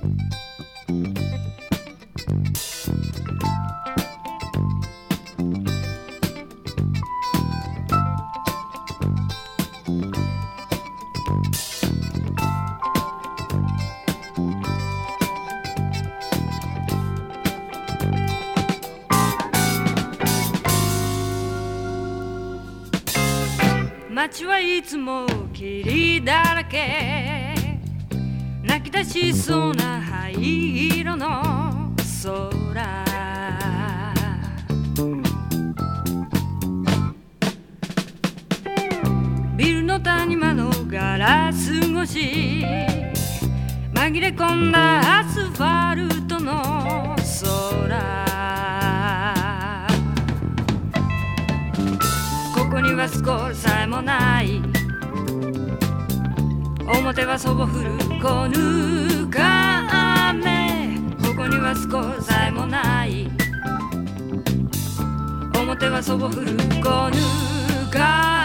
街はいつも霧だらけ、泣き出しそうな灰色の空、ビルの谷間のガラス越し、紛れ込んだアスファルトの空、ここにはスコールさえもない、表はそぼ降るこぬか雨、ここにはスコールさえもない、表はそぼ降るこぬか雨。